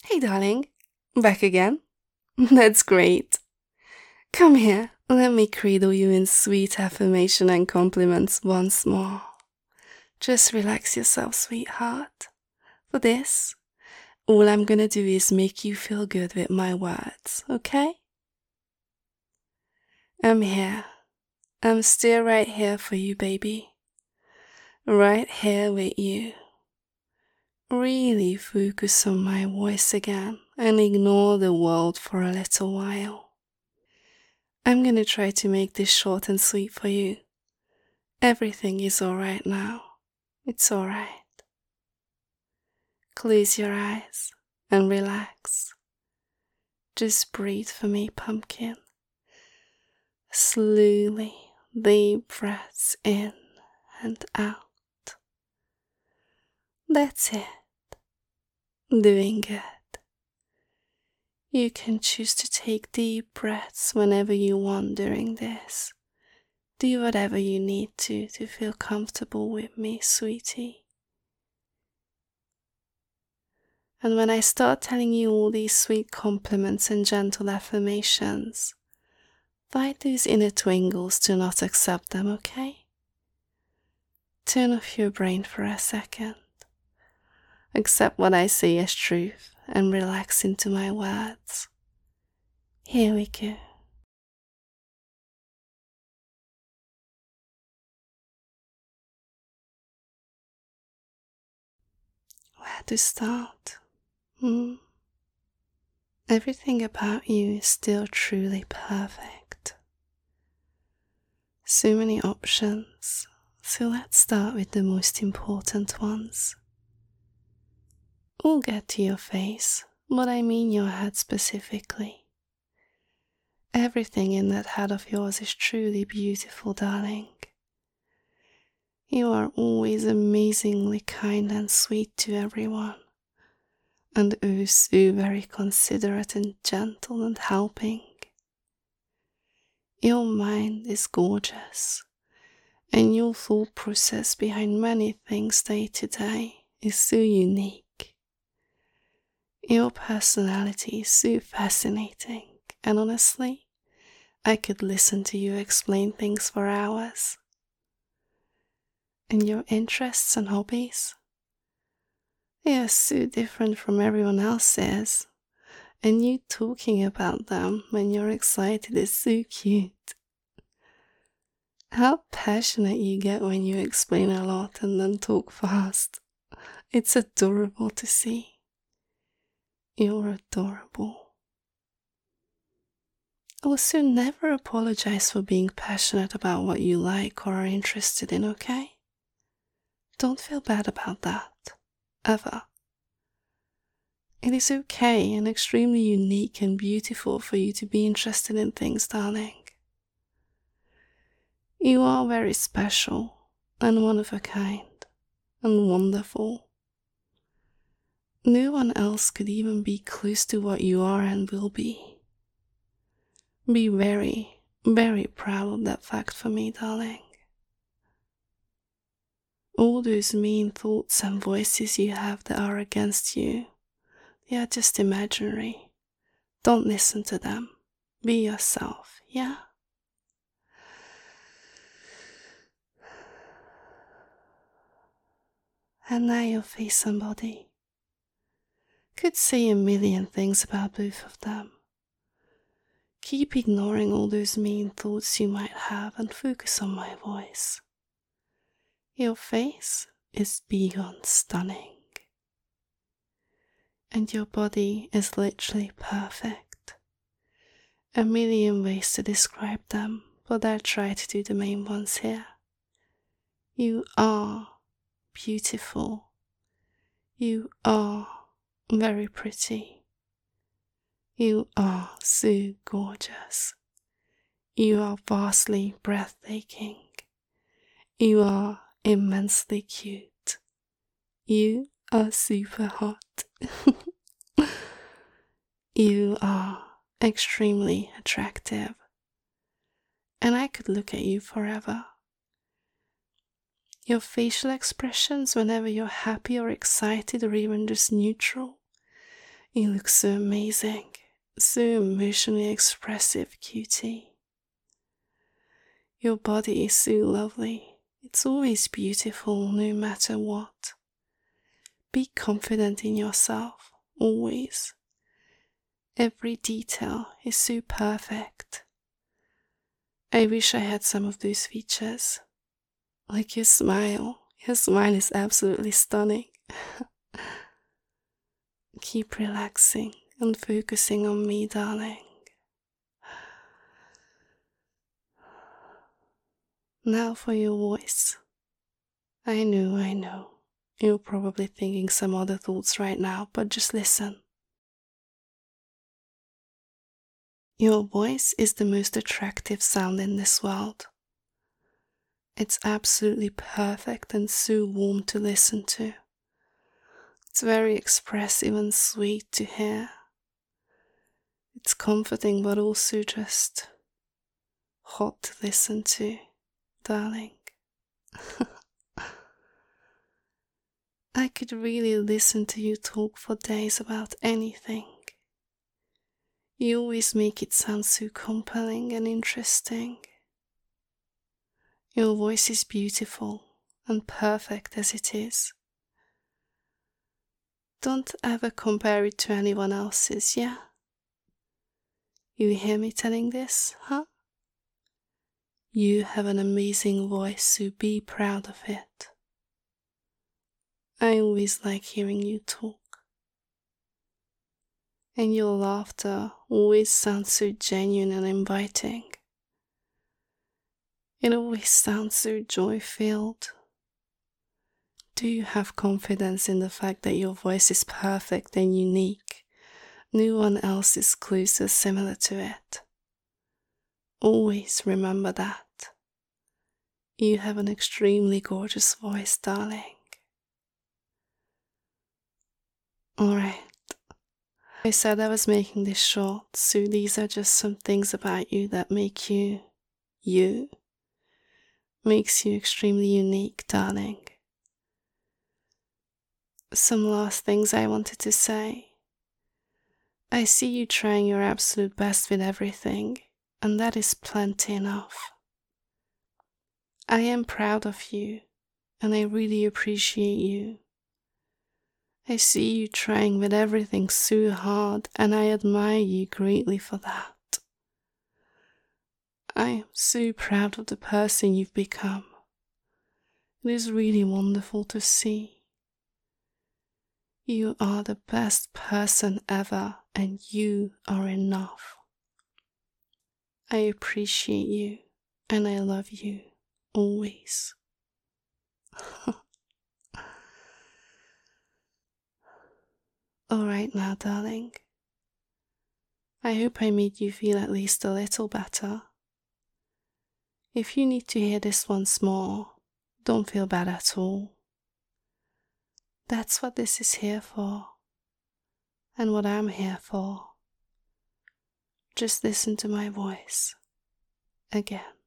Hey, darling. Back again? That's great. Come here, let me cradle you in sweet affirmation and compliments once more. Just relax yourself, sweetheart. For this, all I'm gonna do is make you feel good with my words, okay? I'm here. I'm still right here for you, baby. Right here with you. Really focus on my voice again and ignore the world for a little while. I'm gonna try to make this short and sweet for you. Everything is alright now. It's alright. Close your eyes and relax. Just breathe for me, pumpkin. Slowly, deep breaths in and out. That's it. Doing good. You can choose to take deep breaths whenever you want during this. Do whatever you need to feel comfortable with me, sweetie. And when I start telling you all these sweet compliments and gentle affirmations, fight those inner twingles to not accept them, okay? Turn off your brain for a second. Accept what I say as truth and relax into my words. Here we go. Where to start? Everything about you is still truly perfect. So many options, so let's start with the most important ones. We'll get to your face, but I mean your head specifically. Everything in that head of yours is truly beautiful, darling. You are always amazingly kind and sweet to everyone, and oh so very considerate and gentle and helping. Your mind is gorgeous, and your thought process behind many things day to day is so unique. Your personality is so fascinating, and honestly, I could listen to you explain things for hours. And your interests and hobbies? They are so different from everyone else's, and you talking about them when you're excited is so cute. How passionate you get when you explain a lot and then talk fast. It's adorable to see. You're adorable. Also, never apologize for being passionate about what you like or are interested in, okay? Don't feel bad about that. Ever. It is okay and extremely unique and beautiful for you to be interested in things, darling. You are very special and one of a kind and wonderful. No one else could even be close to what you are and will be. Be very, very proud of that fact for me, darling. All those mean thoughts and voices you have that are against you, they are just imaginary. Don't listen to them. Be yourself, yeah? And now your face and body. Could say a million things about both of them. Keep ignoring all those mean thoughts you might have and focus on my voice. Your face is beyond stunning. And your body is literally perfect. A million ways to describe them, but I'll try to do the main ones here. You are beautiful. You are very pretty. You are so gorgeous. You are vastly breathtaking. You are immensely cute. You are super hot. You are extremely attractive. And I could look at you forever. Your facial expressions whenever you're happy or excited or even just neutral, You look so amazing, so emotionally expressive, cutie. Your body is so lovely. It's always beautiful no matter what. Be confident in yourself, always. Every detail is so perfect. I wish I had some of those features. Like your smile. Your smile is absolutely stunning. Keep relaxing and focusing on me, darling. Now for your voice. I know. You're probably thinking some other thoughts right now, but just listen. Your voice is the most attractive sound in this world. It's absolutely perfect and so warm to listen to. It's very expressive and sweet to hear. It's comforting but also just hot to listen to, darling. I could really listen to you talk for days about anything. You always make it sound so compelling and interesting. Your voice is beautiful and perfect as it is. Don't ever compare it to anyone else's, yeah? You hear me telling this, huh? You have an amazing voice, so be proud of it. I always like hearing you talk. And your laughter always sounds so genuine and inviting. It always sounds so joy-filled. Do you have confidence in the fact that your voice is perfect and unique? No one else is close or similar to it. Always remember that. You have an extremely gorgeous voice, darling. Alright. I said I was making this short, so these are just some things about you that make you, you. Makes you extremely unique, darling. Some last things I wanted to say. I see you trying your absolute best with everything, and that is plenty enough. I am proud of you, and I really appreciate you. I see you trying with everything so hard, and I admire you greatly for that. I am so proud of the person you've become. It is really wonderful to see. You are the best person ever, and you are enough. I appreciate you, and I love you, always. Alright now, darling. I hope I made you feel at least a little better. If you need to hear this once more, don't feel bad at all. That's what this is here for, and what I'm here for. Just listen to my voice again.